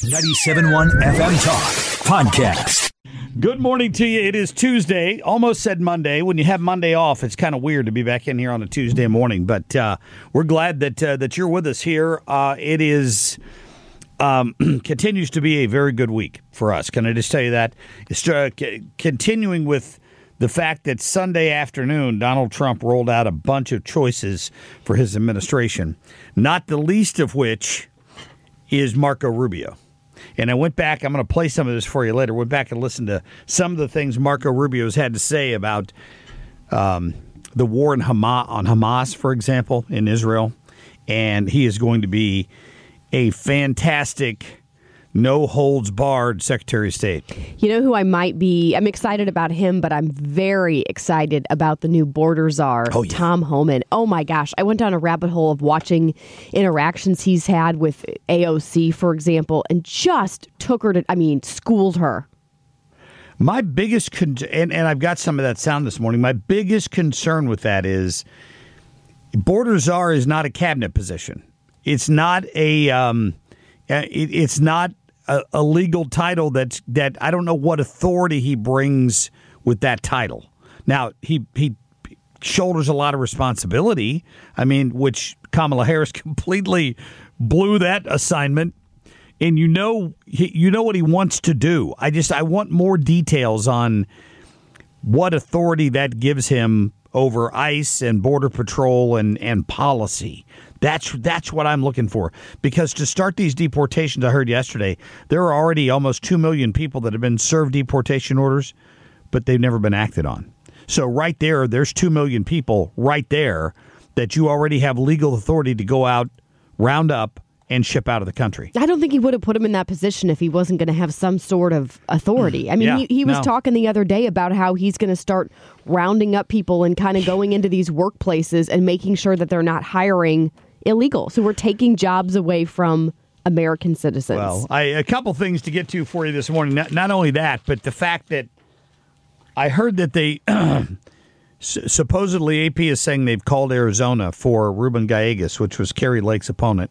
97.1 FM Talk Podcast. Good morning to you. It is Tuesday. Almost said Monday. When you have Monday off, it's kind of weird to be back in here on a Tuesday morning. But we're glad that you're with us here. It is continues to be a very good week for us. Can I just tell you that? It's continuing with the fact that Sunday afternoon, Donald Trump rolled out a bunch of choices for his administration, not the least of which is Marco Rubio. And I went back, I'm going to play some of this for you later, went back and listened to some of the things Marco Rubio's had to say about the war on Hamas, for example, in Israel. And he is going to be a fantastic, no-holds-barred Secretary of State. You know who I'm excited about him, but I'm very excited about the new border czar, Tom Homan. Oh my gosh, I went down a rabbit hole of watching interactions he's had with AOC, for example, and just took her to, schooled her. My biggest, and I've got some of that sound this morning, my biggest concern with that is border czar is not a cabinet position. It's not it's not a legal title that I don't know what authority he brings with that title. Now, he shoulders a lot of responsibility, which Kamala Harris completely blew that assignment. And you know what he wants to do. I want more details on what authority that gives him over ICE and Border Patrol and policy. That's what I'm looking for. Because to start these deportations, I heard yesterday, there are already almost 2 million people that have been served deportation orders, but they've never been acted on. So right there's 2 million people right there that you already have legal authority to go out, round up, and ship out of the country. I don't think he would have put him in that position if he wasn't going to have some sort of authority. He was talking the other day about how he's going to start rounding up people and kind of going into these workplaces and making sure that they're not hiring illegal. So we're taking jobs away from American citizens. Well, a couple things to get to for you this morning. Not only that, but the fact that I heard that they supposedly AP is saying they've called Arizona for Ruben Gallegos, which was Kari Lake's opponent.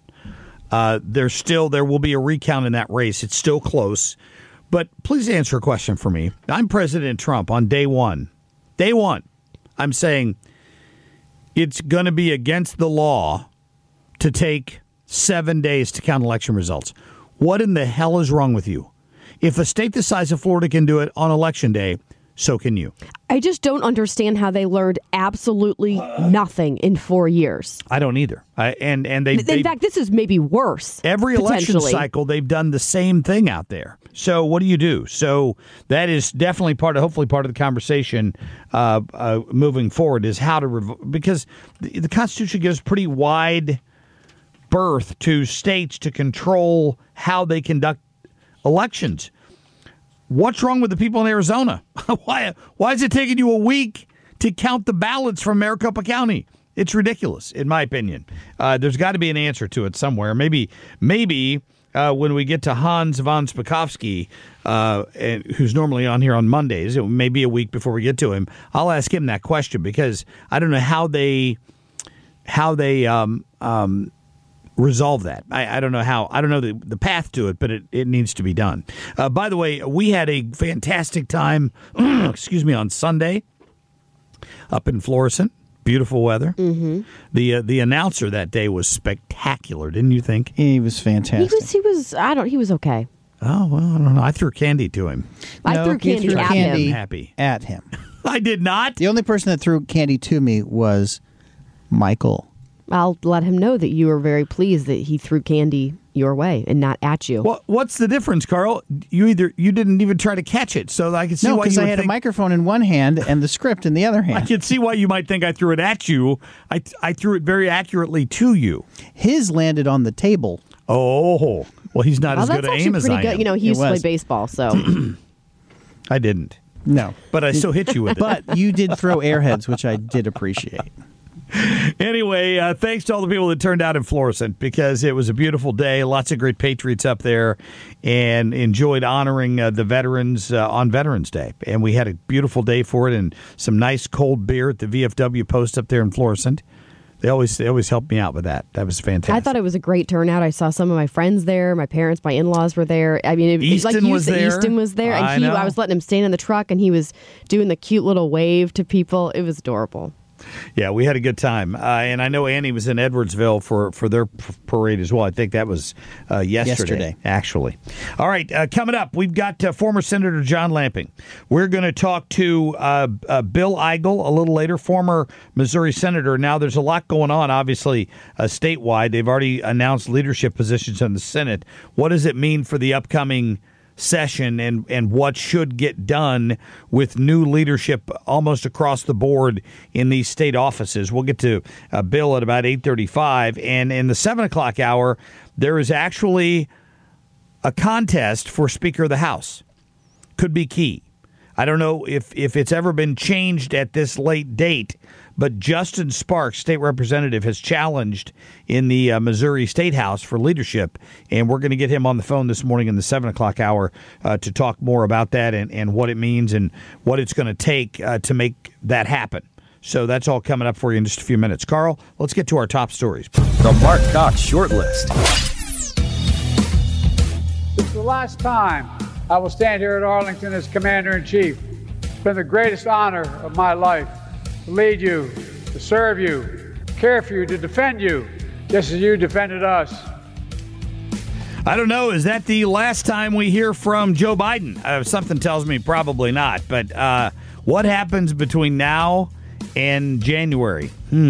There will be a recount in that race. It's still close. But please answer a question for me. I'm President Trump on day one. Day one, I'm saying it's going to be against the law to take 7 days to count election results. What in the hell is wrong with you? If a state the size of Florida can do it on Election Day, so can you. I just don't understand how they learned absolutely nothing in 4 years. I don't either. In fact, this is maybe worse. Every election cycle, they've done the same thing out there. So what do you do? So that is definitely hopefully part of the conversation moving forward is how to because the Constitution gives pretty wide berth to states to control how they conduct elections. What's wrong with the people in Arizona? Why is it taking you a week to count the ballots from Maricopa County? It's ridiculous, in my opinion. There's got to be an answer to it somewhere. Maybe when we get to Hans von Spakovsky, who's normally on here on Mondays, it may be a week before we get to him. I'll ask him that question because I don't know how they resolve that. I don't know how. I don't know the path to it, but it needs to be done. By the way, we had a fantastic time, on Sunday up in Florissant. Beautiful weather. Mm-hmm. The announcer that day was spectacular, didn't you think? He was fantastic. He was okay. Oh, well, I don't know. I threw candy to him. I threw candy at him. Happy. At him. I did not. The only person that threw candy to me was Michael. I'll let him know that you were very pleased that he threw candy your way and not at you. Well, what's the difference, Carl? You didn't even try to catch it, so I can see why you would think... No, because I had a microphone in one hand and the script in the other hand. I can see why you might think I threw it at you. I threw it very accurately to you. His landed on the table. Oh, well, he's not as good at aim as I am. Good. You know, he used to play baseball, so... I didn't. No. But I still hit you with it. But you did throw airheads, which I did appreciate. Anyway, thanks to all the people that turned out in Florissant because it was a beautiful day. Lots of great patriots up there and enjoyed honoring the veterans on Veterans Day. And we had a beautiful day for it and some nice cold beer at the VFW post up there in Florissant. They always help me out with that. That was fantastic. I thought it was a great turnout. I saw some of my friends there. My parents, my in-laws were there. I mean, Easton was there. Easton was there. And I was letting him stand in the truck, and he was doing the cute little wave to people. It was adorable. Yeah, we had a good time. And I know Annie was in Edwardsville for their parade as well. I think that was yesterday, actually. All right, coming up, we've got former Senator John Lamping. We're going to talk to Bill Eigel a little later, former Missouri Senator. Now, there's a lot going on, obviously, statewide. They've already announced leadership positions in the Senate. What does it mean for the upcoming session and what should get done with new leadership almost across the board in these state offices? We'll get to Bill at about 8:35. And in the 7 o'clock hour, there is actually a contest for Speaker of the House. Could be key. I don't know if it's ever been changed at this late date, but Justin Sparks, state representative, has challenged in the Missouri State House for leadership, and we're going to get him on the phone this morning in the 7 o'clock hour to talk more about that and what it means and what it's going to take to make that happen. So that's all coming up for you in just a few minutes. Carl, let's get to our top stories. The Mark Cox Short List. This is the last time I will stand here at Arlington as Commander-in-Chief. It's been the greatest honor of my life to lead you, to serve you, care for you, to defend you, just as you defended us. I don't know. Is that the last time we hear from Joe Biden? Something tells me probably not. But what happens between now and January?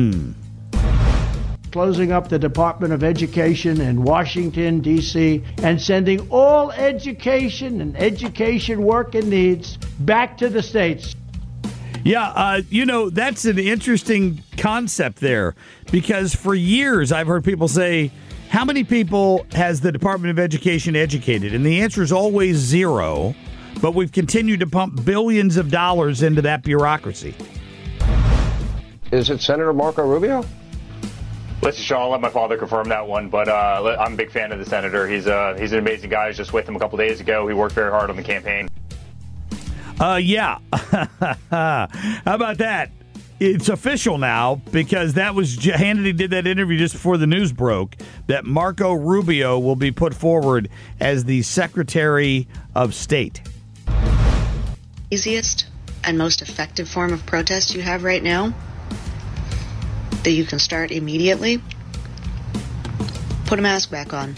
Closing up the Department of Education in Washington, D.C., and sending all education and education work and needs back to the states. Yeah, that's an interesting concept there, because for years I've heard people say, how many people has the Department of Education educated? And the answer is always zero, but we've continued to pump billions of dollars into that bureaucracy. Is it Senator Marco Rubio? Listen, Sean, I'll let my father confirm that one, but I'm a big fan of the senator. He's an amazing guy. I was just with him a couple days ago. He worked very hard on the campaign. Yeah. How about that? It's official now, because that was Hannity did that interview just before the news broke, that Marco Rubio will be put forward as the Secretary of State. Easiest and most effective form of protest you have right now that you can start immediately, put a mask back on.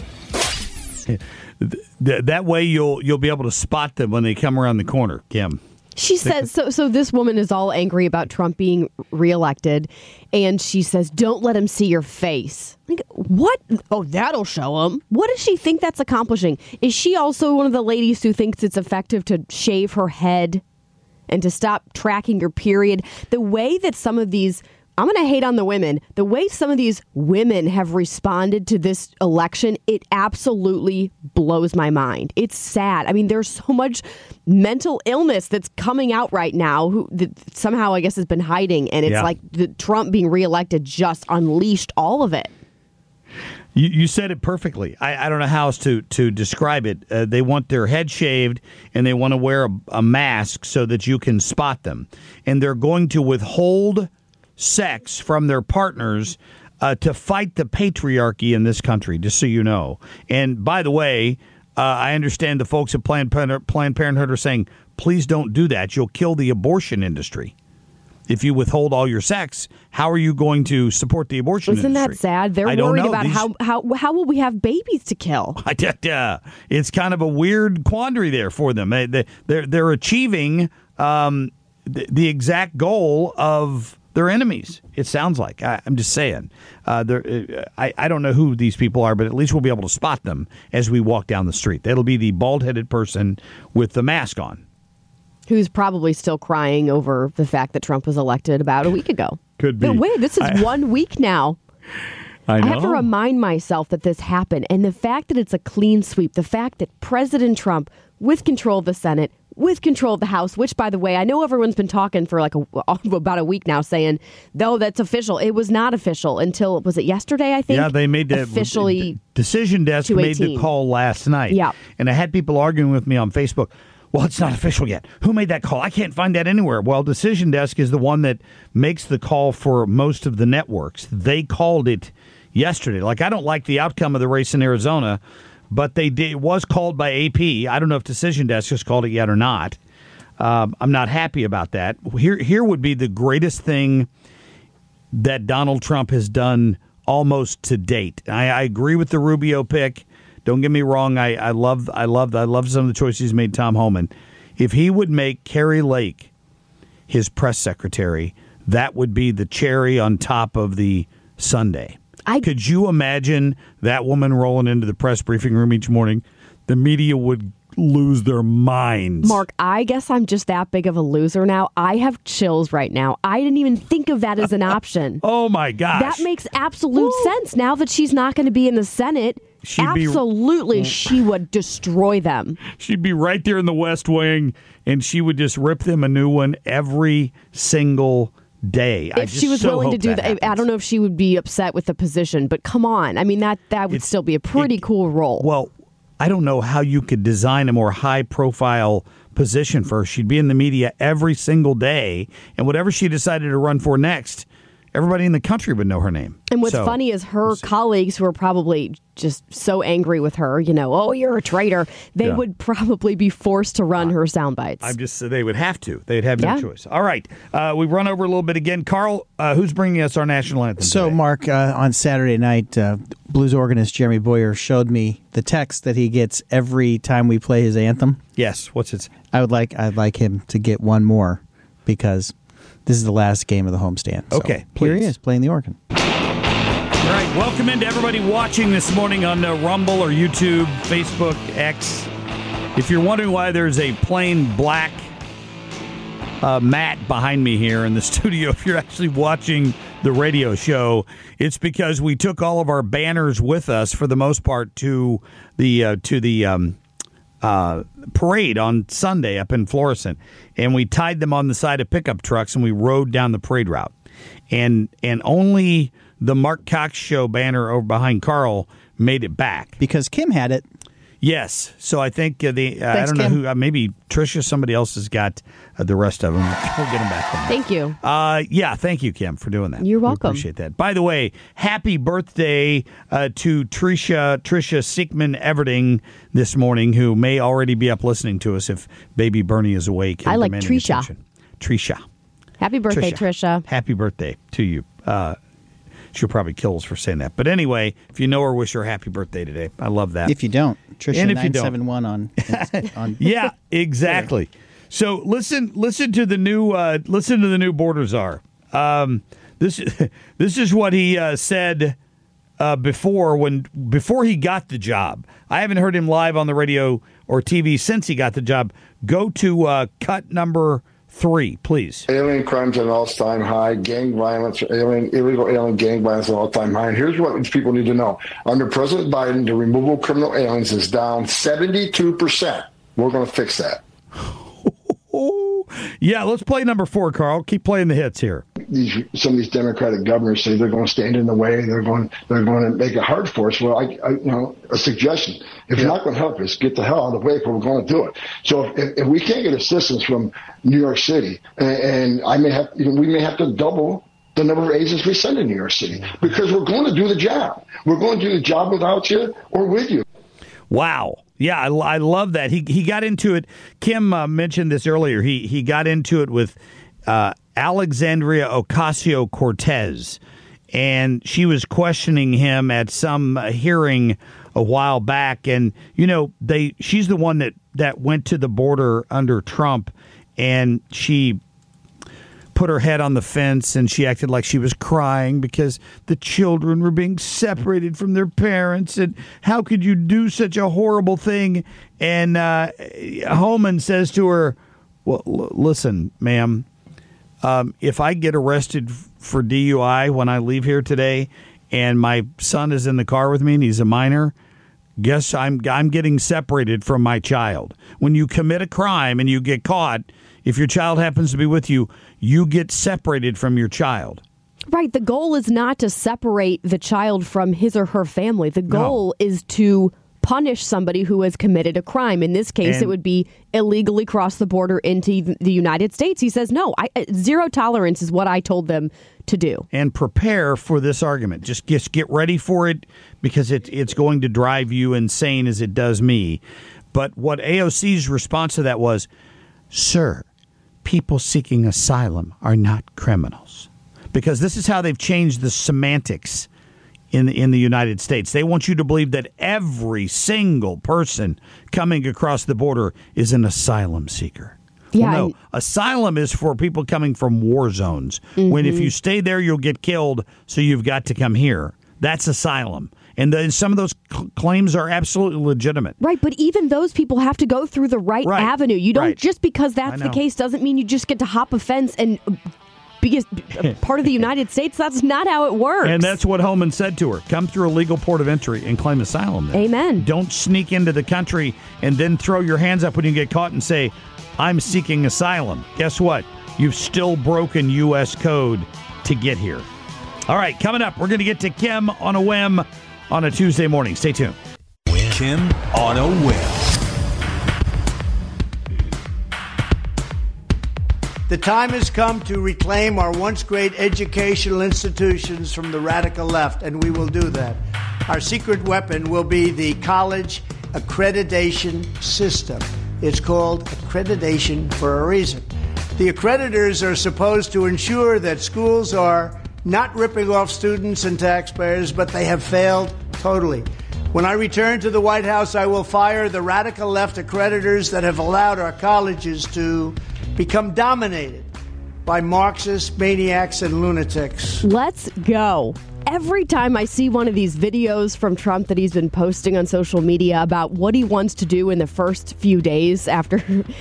That way you'll be able to spot them when they come around the corner, Kim. She says, so this woman is all angry about Trump being reelected, and she says, don't let him see your face. Like, what? Oh, that'll show him. What does she think that's accomplishing? Is she also one of the ladies who thinks it's effective to shave her head and to stop tracking your period? The way that some of these... I'm going to hate on the women. The way some of these women have responded to this election, it absolutely blows my mind. It's sad. I mean, there's so much mental illness that's coming out right now that somehow, I guess, has been hiding. And it's like the Trump being reelected just unleashed all of it. You said it perfectly. I don't know how else to describe it. They want their head shaved, and they want to wear a mask so that you can spot them. And they're going to withhold sex from their partners to fight the patriarchy in this country, just so you know. And by the way, I understand the folks at Planned Parenthood are saying, please don't do that. You'll kill the abortion industry. If you withhold all your sex, how are you going to support the abortion industry? Isn't that sad? They're worried about how will we have babies to kill? It's kind of a weird quandary there for them. They're achieving the exact goal of their enemies, it sounds like. I'm just saying. I don't know who these people are, but at least we'll be able to spot them as we walk down the street. That'll be the bald-headed person with the mask on. Who's probably still crying over the fact that Trump was elected about a week ago. Could be. But wait, this is 1 week now. I know. I have to remind myself that this happened. And the fact that it's a clean sweep, the fact that President Trump, with control of the Senate, with control of the House, which, by the way, I know everyone's been talking for about a week now saying, no, that's official. It was not official until, was it yesterday, I think? Yeah, they made that officially. Decision Desk made the call last night. Yeah. And I had people arguing with me on Facebook. Well, it's not official yet. Who made that call? I can't find that anywhere. Well, Decision Desk is the one that makes the call for most of the networks. They called it yesterday. Like, I don't like the outcome of the race in Arizona, but it was called by AP. I don't know if Decision Desk has called it yet or not. I'm not happy about that. Here would be the greatest thing that Donald Trump has done almost to date. I agree with the Rubio pick. Don't get me wrong. I love some of the choices he's made. Tom Homan. If he would make Kari Lake his press secretary, that would be the cherry on top of the sundae. Could you imagine that woman rolling into the press briefing room each morning? The media would lose their minds. Mark, I guess I'm just that big of a loser now. I have chills right now. I didn't even think of that as an option. Oh, my gosh. That makes absolute sense now that she's not going to be in the Senate. Absolutely, she would destroy them. She'd be right there in the West Wing, and she would just rip them a new one every single day. If she was willing to do that, I don't know if she would be upset with the position, but come on. I mean, that would still be a pretty cool role. Well, I don't know how you could design a more high-profile position for her. She'd be in the media every single day, and whatever she decided to run for next, everybody in the country would know her name. And what's funny is her colleagues who are probably just so angry with her, oh, you're a traitor, they would probably be forced to run her sound bites. They would have to. They'd have no choice. All right. We've run over a little bit again. Carl, who's bringing us our national anthem today? Mark, on Saturday night, blues organist Jeremy Boyer showed me the text that he gets every time we play his anthem. Yes. What's it? I'd like him to get one more because this is the last game of the homestand. So okay, here he is playing the organ. All right, welcome into everybody watching this morning on Rumble or YouTube, Facebook, X. If you're wondering why there's a plain black mat behind me here in the studio, if you're actually watching the radio show, it's because we took all of our banners with us for the most part to the parade on Sunday up in Florissant, and we tied them on the side of pickup trucks and we rode down the parade route, and only the Mark Cox Show banner over behind Carl made it back because Kim had it. Yes, so I think I don't know who, maybe Tricia, somebody else has got the rest of them. We'll get them back. Thank you. Thank you, Kim, for doing that. You're welcome. We appreciate that. By the way, happy birthday to Tricia Sickman Everding this morning, who may already be up listening to us if baby Bernie is awake. I like Tricia. Tricia. Happy birthday, Tricia. Happy birthday to you. She'll probably kill us for saying that. But anyway, if you know her, wish her a happy birthday today. I love that. If you don't, Tricia 971 on. Yeah, exactly. Twitter. So listen to the new border czar. This is what he said before he got the job. I haven't heard him live on the radio or TV since he got the job. Go to cut number 3, please. Alien crimes at an all-time high. Gang violence, illegal alien gang violence at an all-time high. And here's what people need to know. Under President Biden, the removal of criminal aliens is down 72%. We're going to fix that. Yeah, let's play number 4, Carl. Keep playing the hits here. Some of these Democratic governors say they're going to stand in the way. They're going to make it hard for us. Well, a suggestion. If you're not going to help us, get the hell out of the way, but we're going to do it. So if we can't get assistance from New York City, and we may have to double the number of agents we send to New York City, because we're going to do the job. We're going to do the job without you or with you. Wow. Yeah, I love that. He got into it. Kim mentioned this earlier. He got into it with Alexandria Ocasio-Cortez, and she was questioning him at some hearing a while back. And, she's the one that went to the border under Trump, and she put her head on the fence, and she acted like she was crying because the children were being separated from their parents, and how could you do such a horrible thing? And Homan says to her, well, listen, ma'am, if I get arrested for DUI when I leave here today and my son is in the car with me and he's a minor, guess I'm getting separated from my child. When you commit a crime and you get caught, if your child happens to be with you, you get separated from your child. Right. The goal is not to separate the child from his or her family. The goal is to punish somebody who has committed a crime. In this case, it would be illegally cross the border into the United States. He says, no, zero tolerance is what I told them to do. And prepare for this argument. Just get ready for it, because it's going to drive you insane as it does me. But what AOC's response to that was, sir, people seeking asylum are not criminals. Because this is how they've changed the semantics in the United States. They want you to believe that every single person coming across the border is an asylum seeker. Yeah, well, no, asylum is for people coming from war zones. Mm-hmm. When if you stay there, you'll get killed, so you've got to come here. That's asylum. And some of those claims are absolutely legitimate. Right, but even those people have to go through the right avenue. You don't, just because that's the case doesn't mean you just get to hop a fence and be part of the United States. That's not how it works. And that's what Homan said to her. Come through a legal port of entry and claim asylum there. Amen. Don't sneak into the country and then throw your hands up when you get caught and say, I'm seeking asylum. Guess what? You've still broken U.S. code to get here. All right, coming up, we're going to get to Kim on a whim on a Tuesday morning. Stay tuned. Kim on a whim. The time has come to reclaim our once great educational institutions from the radical left, and we will do that. Our secret weapon will be the college accreditation system. It's called accreditation for a reason. The accreditors are supposed to ensure that schools are not ripping off students and taxpayers, but they have failed totally. When I return to the White House, I will fire the radical left accreditors that have allowed our colleges to become dominated by Marxist maniacs and lunatics. Let's go. Every time I see one of these videos from Trump that he's been posting on social media about what he wants to do in the first few days after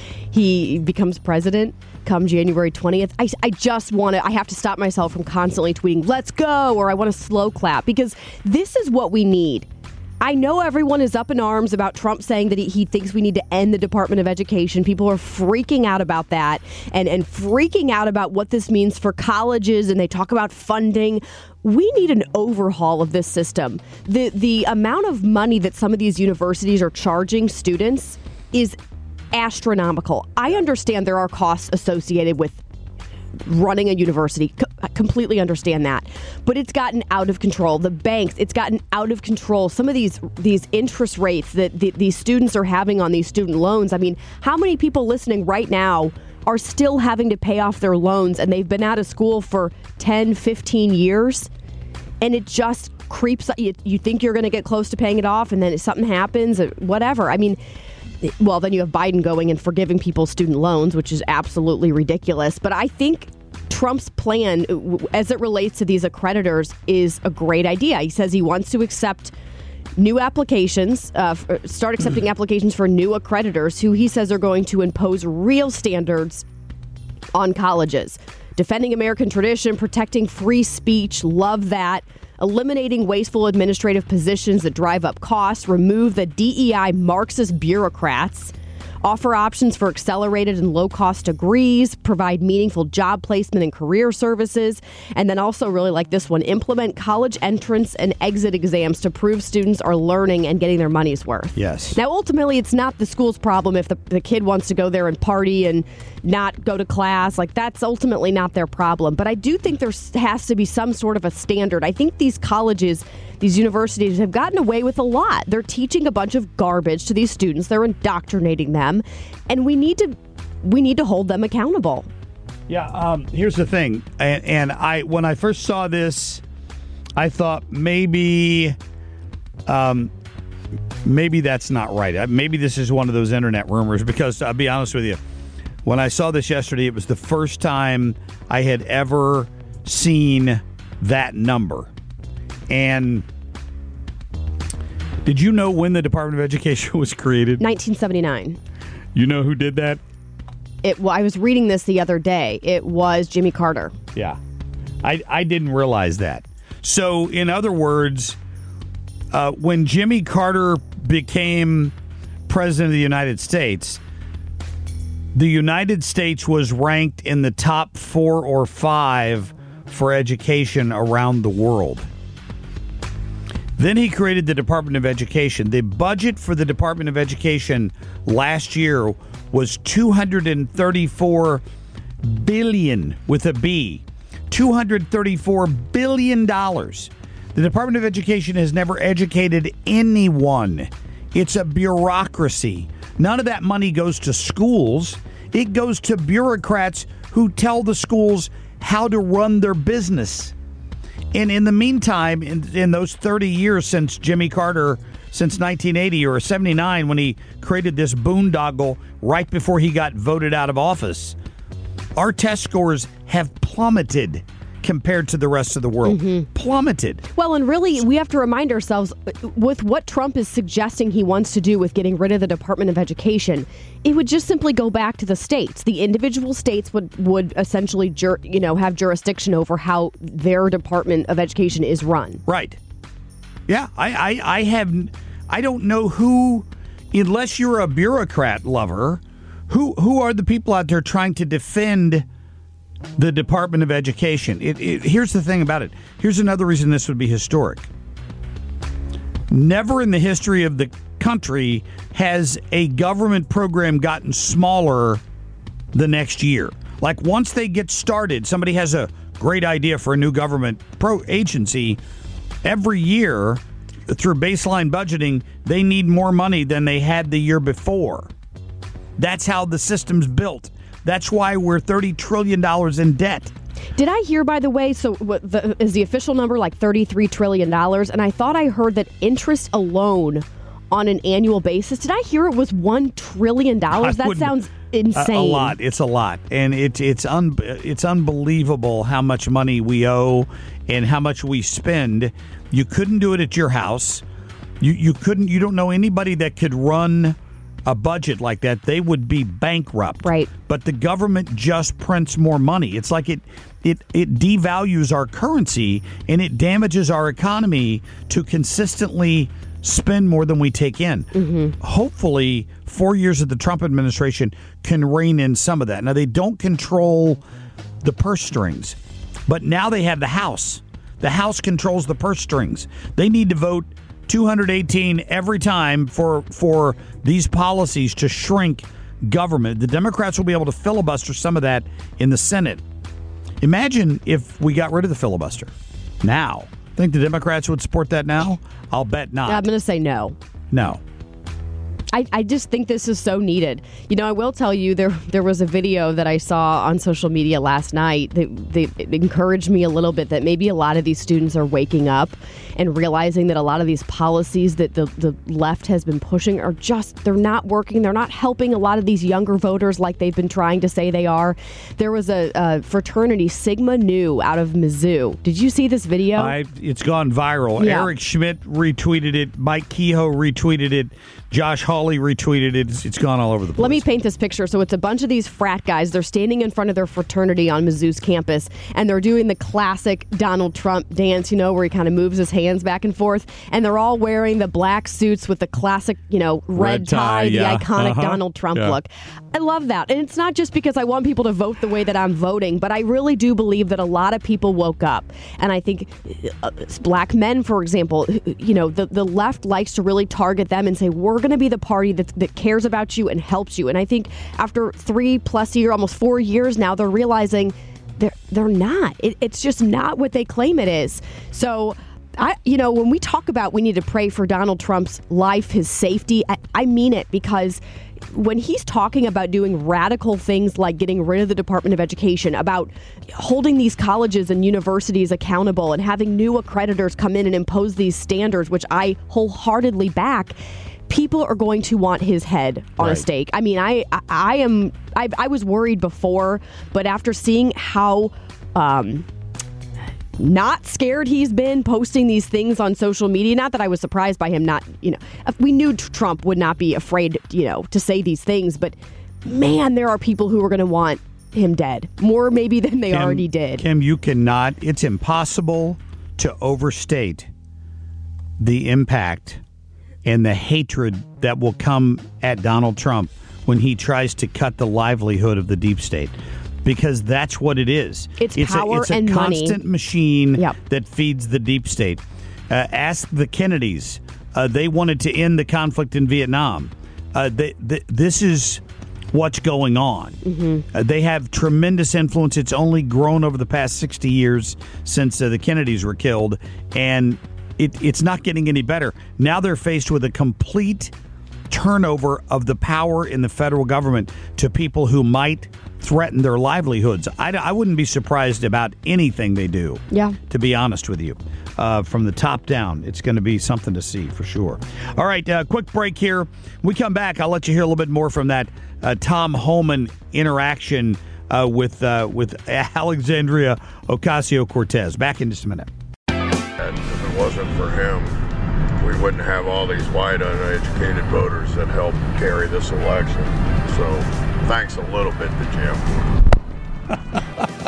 he becomes president come January 20th, I just want to, I have to stop myself from constantly tweeting, let's go, or I want to slow clap, because this is what we need. I know everyone is up in arms about Trump saying that he thinks we need to end the Department of Education. People are freaking out about that and freaking out about what this means for colleges, and they talk about funding. We need an overhaul of this system. The amount of money that some of these universities are charging students is astronomical. I understand there are costs associated with running a university. I completely understand that. But it's gotten out of control. The banks, it's gotten out of control. Some of these interest rates that these students are having on these student loans. I mean, how many people listening right now are still having to pay off their loans, and they've been out of school for 10, 15 years? And it just creeps up. You think you're going to get close to paying it off, and then if something happens, or whatever. I mean, well, then you have Biden going and forgiving people's student loans, which is absolutely ridiculous. But I think Trump's plan, as it relates to these accreditors, is a great idea. He says he wants to accept new applications, start accepting applications for new accreditors who he says are going to impose real standards on colleges. Defending American tradition, protecting free speech, love that. Eliminating wasteful administrative positions that drive up costs, remove the DEI Marxist bureaucrats, offer options for accelerated and low-cost degrees, provide meaningful job placement and career services, and then also really like this one, implement college entrance and exit exams to prove students are learning and getting their money's worth. Yes. Now, ultimately, it's not the school's problem if the kid wants to go there and party and not go to class. Like, that's ultimately not their problem. But I do think there has to be some sort of a standard. I think these colleges, these universities have gotten away with a lot. They're teaching a bunch of garbage to these students. They're indoctrinating them, and we need to hold them accountable. Yeah. Here's the thing, and when I first saw this, I thought maybe that's not right. Maybe this is one of those internet rumors, because I'll be honest with you, when I saw this yesterday, it was the first time I had ever seen that number. And did you know when the Department of Education was created? 1979. You know who did that? I was reading this the other day. It was Jimmy Carter. Yeah. I didn't realize that. So, in other words, when Jimmy Carter became president of the United States was ranked in the top 4 or 5 for education around the world. Then he created the Department of Education. The budget for the Department of Education last year was $234 billion with a B. $234 billion. The Department of Education has never educated anyone. It's a bureaucracy. None of that money goes to schools. It goes to bureaucrats who tell the schools how to run their business. And in the meantime, in those 30 years since Jimmy Carter, since 1980 or 79, when he created this boondoggle right before he got voted out of office, our test scores have plummeted compared to the rest of the world. Plummeted. Well, and really, we have to remind ourselves, with what Trump is suggesting he wants to do with getting rid of the Department of Education, it would just simply go back to the states. The individual states would essentially have jurisdiction over how their Department of Education is run. Right. Yeah, I don't know who, unless you're a bureaucrat lover, who are the people out there trying to defend the Department of Education? Here's the thing about it. Here's another reason this would be historic. Never in the history of the country has a government program gotten smaller the next year. Like once they get started, somebody has a great idea for a new government agency. Every year, through baseline budgeting, they need more money than they had the year before. That's how the system's built. That's why we're $30 trillion in debt. Did I hear, by the way, is the official number like $33 trillion? And I thought I heard that interest alone on an annual basis, did I hear it was $1 trillion? That sounds insane. A lot. It's a lot. And it's unbelievable how much money we owe and how much we spend. You couldn't do it at your house. You don't know anybody that could run a budget like that. They would be bankrupt. Right. But the government just prints more money. It's like it devalues our currency and it damages our economy to consistently spend more than we take in. Hopefully, 4 years of the Trump administration can rein in some of that. Now, they don't control the purse strings, but now they have the House. The House controls the purse strings. They need to vote 218 every time for these policies to shrink government. The Democrats will be able to filibuster some of that in the Senate. Imagine if we got rid of the filibuster now. Think the Democrats would support that now? I'll bet not. I'm going to say no. No. I just think this is so needed. You know, I will tell you, there was a video that I saw on social media last night that it encouraged me a little bit that maybe a lot of these students are waking up and realizing that a lot of these policies that the left has been pushing are just, they're not working. They're not helping a lot of these younger voters like they've been trying to say they are. There was a fraternity, Sigma Nu, out of Mizzou. Did you see this video? It's gone viral. Yeah. Eric Schmidt retweeted it. Mike Kehoe retweeted it. Josh Hawley retweeted it. It's gone all over the place. Let me paint this picture. So it's a bunch of these frat guys. They're standing in front of their fraternity on Mizzou's campus, and they're doing the classic Donald Trump dance, where he kind of moves his hands back and forth. And they're all wearing the black suits with the classic, red tie, the iconic Donald Trump look. I love that. And it's not just because I want people to vote the way that I'm voting, but I really do believe that a lot of people woke up. And I think black men, for example, the left likes to really target them and say, we're going to be the party that cares about you and helps you. And I think after 3+ years, almost 4 years now, they're realizing they're not. It's just not what they claim it is. So, when we talk about we need to pray for Donald Trump's life, his safety, I mean it, because when he's talking about doing radical things like getting rid of the Department of Education, about holding these colleges and universities accountable and having new accreditors come in and impose these standards, which I wholeheartedly back, people are going to want his head on a stake. I mean, I was worried before, but after seeing how not scared he's been posting these things on social media, not that I was surprised by him not, we knew Trump would not be afraid, to say these things, but man, there are people who are going to want him dead more maybe than they already did. Kim, you cannot, it's impossible to overstate the impact and the hatred that will come at Donald Trump when he tries to cut the livelihood of the deep state. Because that's what it is. It's power and money. It's a constant machine that feeds the deep state. Ask the Kennedys. They wanted to end the conflict in Vietnam. This is what's going on. Mm-hmm. They have tremendous influence. It's only grown over the past 60 years since the Kennedys were killed, and it's not getting any better. Now they're faced with a complete turnover of the power in the federal government to people who might threaten their livelihoods. I wouldn't be surprised about anything they do, to be honest with you. From the top down, it's going to be something to see for sure. All right, quick break here. When we come back, I'll let you hear a little bit more from that Tom Homan interaction with Alexandria Ocasio-Cortez. Back in just a minute. And if it wasn't for him, we wouldn't have all these white, uneducated voters that helped carry this election. So thanks a little bit to Jim.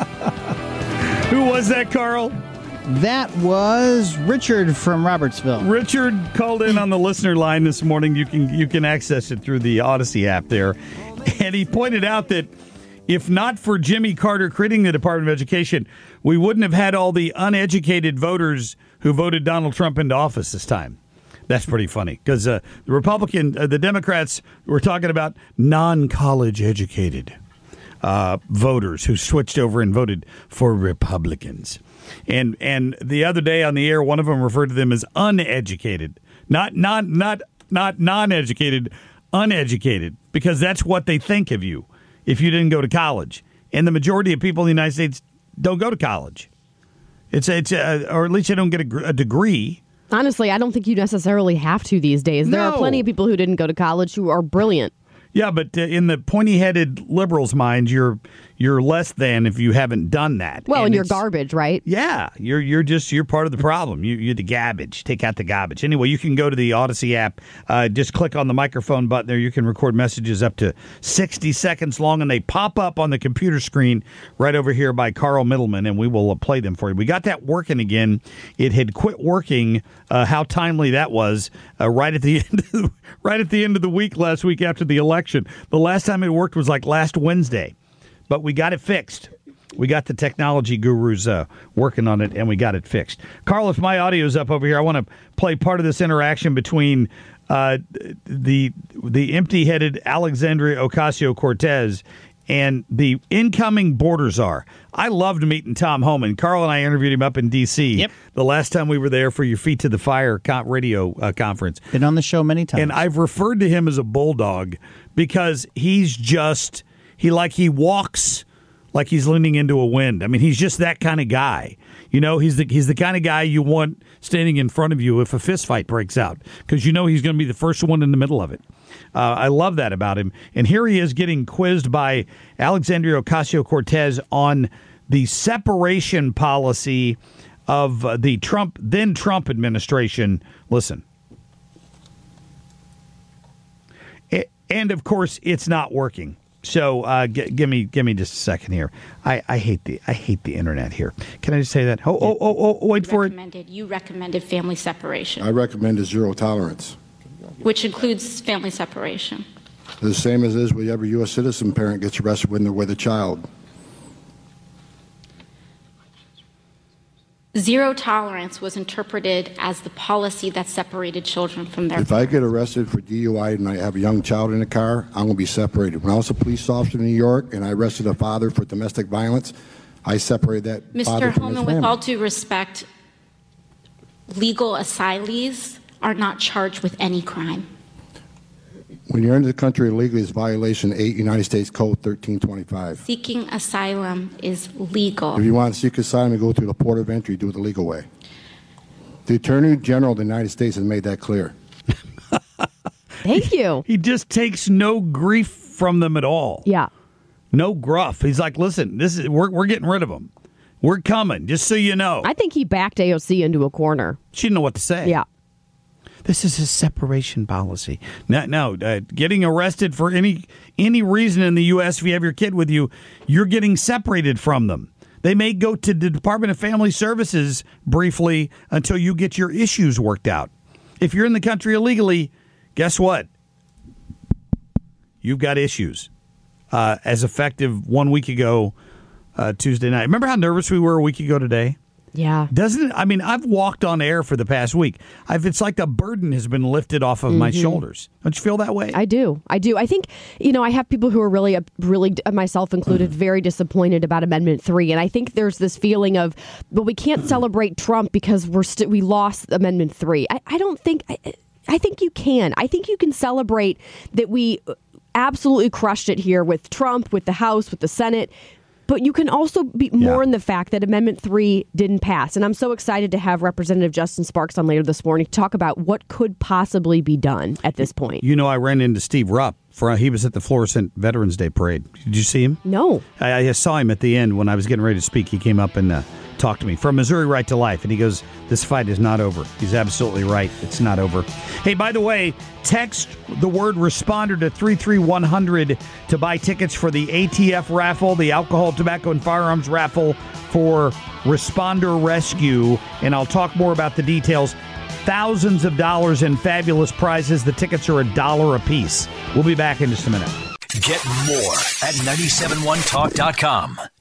Who was that, Carl? That was Richard from Robertsville. Richard called in on the listener line this morning. You can access it through the Odyssey app there. And he pointed out that if not for Jimmy Carter creating the Department of Education, we wouldn't have had all the uneducated voters who voted Donald Trump into office this time. That's pretty funny because the Democrats were talking about non-college educated voters who switched over and voted for Republicans. And the other day on the air, one of them referred to them as uneducated, not non-educated, uneducated, because that's what they think of you if you didn't go to college. And the majority of people in the United States don't go to college. Or at least they don't get a degree. Honestly, I don't think you necessarily have to these days. There are plenty of people who didn't go to college who are brilliant. Yeah, but in the pointy-headed liberals' mind, you're less than if you haven't done that. Well, and you're garbage, right? Yeah, you're part of the problem. You're the garbage. Take out the garbage. Anyway, you can go to the Odyssey app. Just click on the microphone button there. You can record messages up to 60 seconds long, and they pop up on the computer screen right over here by Carl Middleman, and we will play them for you. We got that working again. It had quit working. How timely that was! Right at the end of the week last week after the election. The last time it worked was like last Wednesday. But we got it fixed. We got the technology gurus working on it, and we got it fixed. Carl, if my audio's up over here, I want to play part of this interaction between the empty-headed Alexandria Ocasio-Cortez and the incoming border czar. I loved meeting Tom Homan. Carl and I interviewed him up in D.C. The last time we were there for your Feet to the Fire radio conference. Been on the show many times. And I've referred to him as a bulldog because he's just... He walks like he's leaning into a wind. I mean, he's just that kind of guy. You know, he's the kind of guy you want standing in front of you if a fist fight breaks out because you know he's going to be the first one in the middle of it. I love that about him. And here he is getting quizzed by Alexandria Ocasio-Cortez on the separation policy of the Trump administration. Listen. And, of course, it's not working. So give me just a second here. I hate the internet here. Can I just say that? Wait for it. You recommended family separation. I recommended zero tolerance, which includes family separation. The same as is with every U.S. citizen parent gets arrested when they're with a child. Zero tolerance was interpreted as the policy that separated children from their If I get arrested for DUI and I have a young child in the car, I'm going to be separated. When I was a police officer in New York and I arrested a father for domestic violence, I separated that father from his family. Mr. Homan, with all due respect, legal asylees are not charged with any crime. When you're into the country illegally, it's violation 8 United States Code 1325. Seeking asylum is legal. If you want to seek asylum, you go through the port of entry, do it the legal way. The Attorney General of the United States has made that clear. Thank you. He just takes no grief from them at all. Yeah. No gruff. He's like, listen, we're getting rid of them. We're coming, just so you know. I think he backed AOC into a corner. She didn't know what to say. Yeah. This is his separation policy. No, getting arrested for any reason in the U.S., if you have your kid with you, you're getting separated from them. They may go to the Department of Family Services briefly until you get your issues worked out. If you're in the country illegally, guess what? You've got issues. As effective 1 week ago, Tuesday night. Remember how nervous we were a week ago today? Yeah. Doesn't it? I mean, I've walked on air for the past week. It's like a burden has been lifted off of my shoulders. Don't you feel that way? I do. I think, I have people who are really, myself included, very disappointed about Amendment 3. And I think there's this feeling of, well, we can't celebrate Trump because we lost Amendment 3. I don't think... I think you can. I think you can celebrate that we absolutely crushed it here with Trump, with the House, with the Senate. But you can also be more in the fact that Amendment 3 didn't pass. And I'm so excited to have Representative Justin Sparks on later this morning to talk about what could possibly be done at this point. I ran into Steve Rupp. He was at the Florissant Veterans Day Parade. Did you see him? No. I saw him at the end when I was getting ready to speak. He came up and talked to me from Missouri Right to Life. And he goes, this fight is not over. He's absolutely right. It's not over. Hey, by the way, text the word responder to 33100 to buy tickets for the ATF raffle, the Alcohol, Tobacco, and Firearms raffle for Responder Rescue. And I'll talk more about the details. Thousands of dollars in fabulous prizes. The tickets are $1 a piece. We'll be back in just a minute. Get more at 971talk.com.